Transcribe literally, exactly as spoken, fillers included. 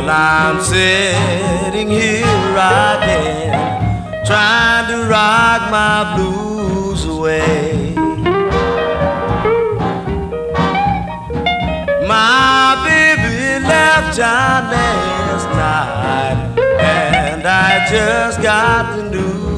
I'm sitting here rocking, trying to rock my blues away. My baby left town last night, and I just got the news.